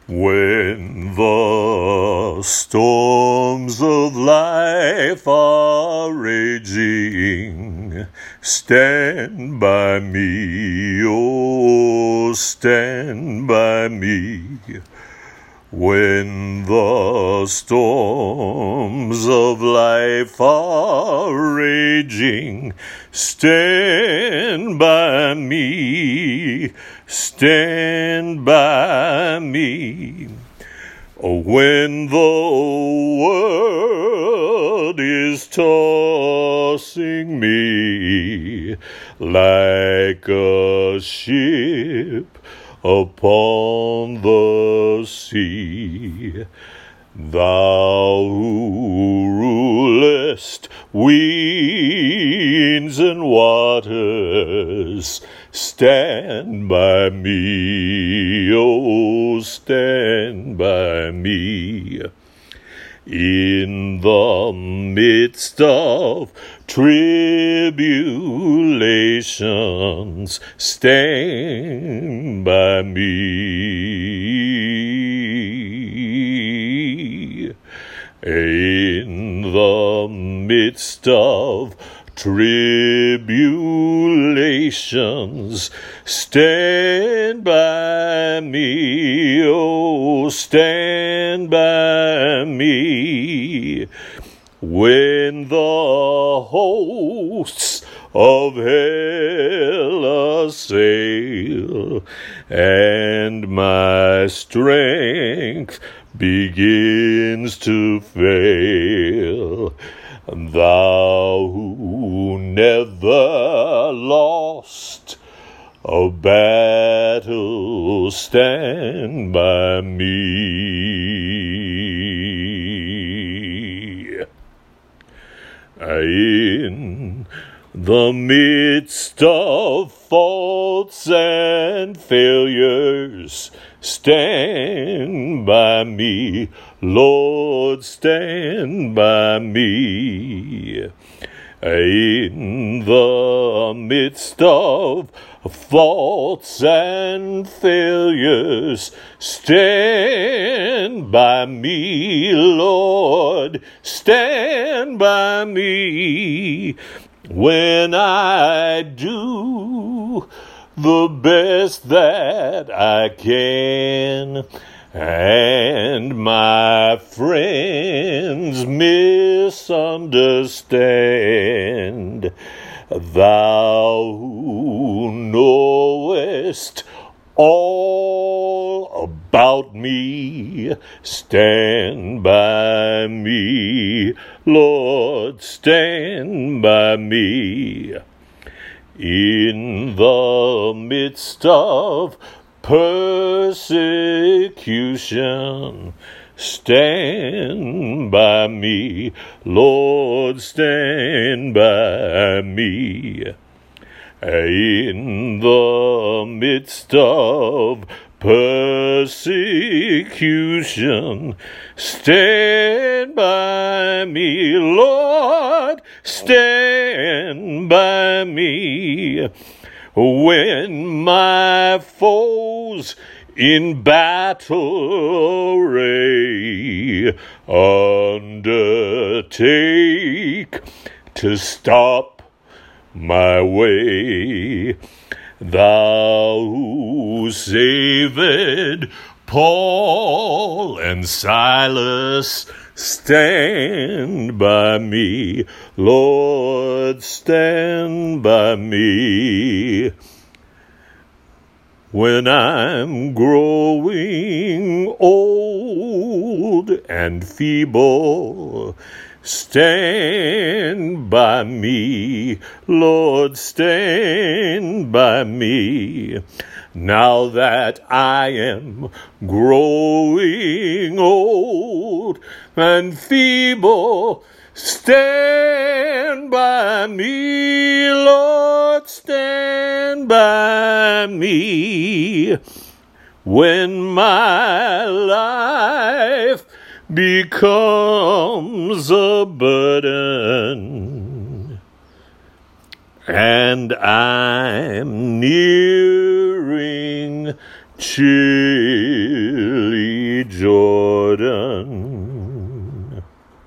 When the storms of life are raging, stand by me, oh, stand by me. When the storms of life are raging, stand by me, stand by me. When the world is tossing me like a ship upon the sea, thou who rulest winds and waters, stand by me, oh, stand by me. In the midst of tribulations, stand by me. In the midst of tribulations, stand by me, oh, stand by me. When the hosts of hell assail and my strength begins to fail, thou who never lost a battle, stand by me. In the midst of faults and failures, stand by me, Lord, stand by me. In the midst of faults and failures, stand by me, Lord, stand by me. When I do the best that I can, and my friends misunderstand, thou who knowest all about me, stand by me, Lord, stand by me. In the midst of persecution, stand by me, Lord, stand by me. In the midst of persecution, stand by me, Lord, stand by me. When my foes in battle array undertake to stop my way, thou who saved Paul and Silas, stand by me, Lord, stand by me. When I'm growing old and feeble, stand by me, Lord, stand by me. Now that I am growing old and feeble, stand by me, Lord, stand by me. When my life becomes a burden, and I'm nearing chilly Jordan.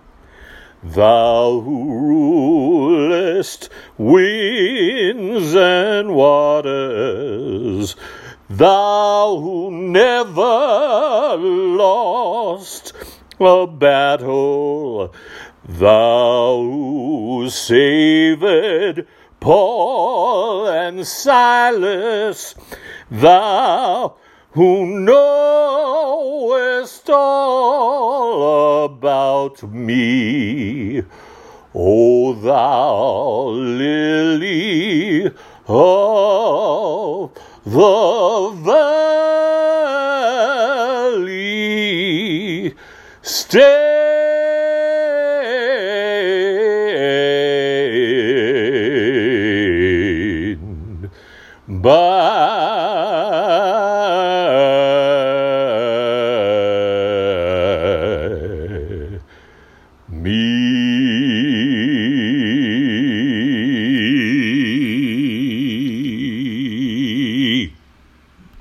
Thou who rulest winds and waters, thou who never lost a battle, thou who saved Paul and Silas, thou who knowest all about me, O thou lily of the valley.